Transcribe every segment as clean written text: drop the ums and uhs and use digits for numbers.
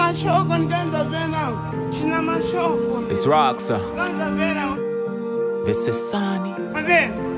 It's Roxa. This is Sunny. I'm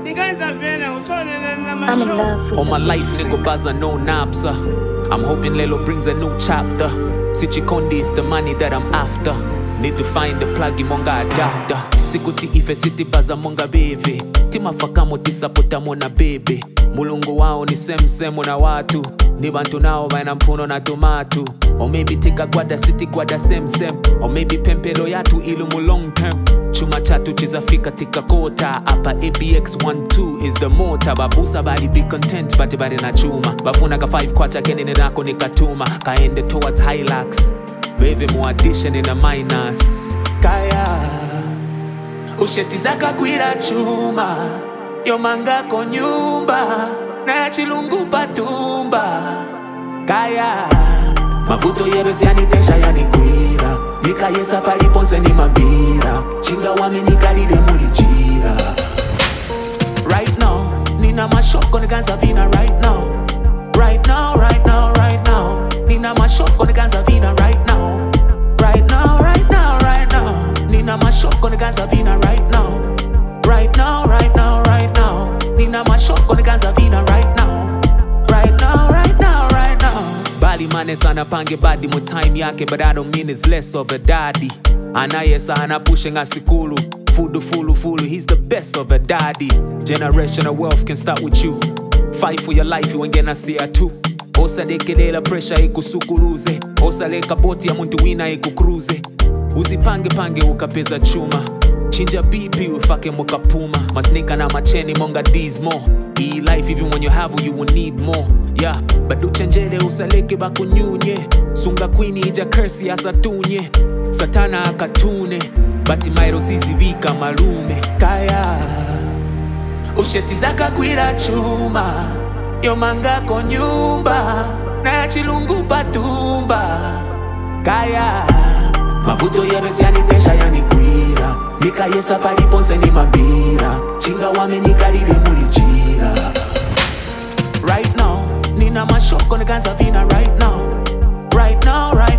in love with all my life, nigga, baza no napsa. I'm hoping Lelo brings a new chapter. Sichikondi is the money that I'm after. Need to find the plug monga adapter. Sikuti ife city baza monga baby. Tima fakamo tisapota mona baby. Mulungu wao ni same na watu. Ni bantu nao baina mpuno na tomatu. Or maybe tika gwada city gwada same. Or maybe pempelo yatu ilumu long term. Chuma chatu chizafika tika kota. Apa ABX 12 is the motor. Babusa body be content bati bari na chuma. Bafuna ka 5 kwacha kenene nako nikatuma. Kaende towards Hilux. Baby mo addition in a minus. Kaya ushetizaka kwira chuma. Yomanga ko nyumba na chilungu patumba. Kaya mavuto yebesi yanitesha yanikwira. Nikayesa paliponse ni mambira. Chinga wame nikalide mulijira. Right now nina mashoko niganza vina right now. Right now, right now, right now. Nina mashoko niganza vina right now. Right now, right now, right now. Nina mashoko niganza vina right now. Right now, right now, right now. Nina mashoko niganza vina right now. Right now, right now, right now. Bali mane sana pange badi mo time yake, but I don't mean it's less of a daddy. Anayesa ana pushing asikulu. Fulu, he's the best of a daddy. Generational wealth can start with you. Fight for your life, you ain't gonna see her too. Osa dekelela pressure ikusukuluze. Osa leka boti ya muntu wina ikukruze. Usipange ukapeza chuma. Chinja BP ufake mukapuma. Masnika na macheni monga D's more. E life even when you have you will need more. Yeah, badu chenjele usaleke bakunyunye. Sunga queenie ija curse asatunye. Satana akatune. Bati mairo sizivika malume. Kaya ushetizaka kwira chuma. Yomanga ko nyumba na chilungu patumba. Kaya mavuto yebesi yanitesha yanikwira. Nikayesa paliponse ni mambira. Chinga wame nikalide mulijira. Right now nina mashoko niganza vina right now. Right now, right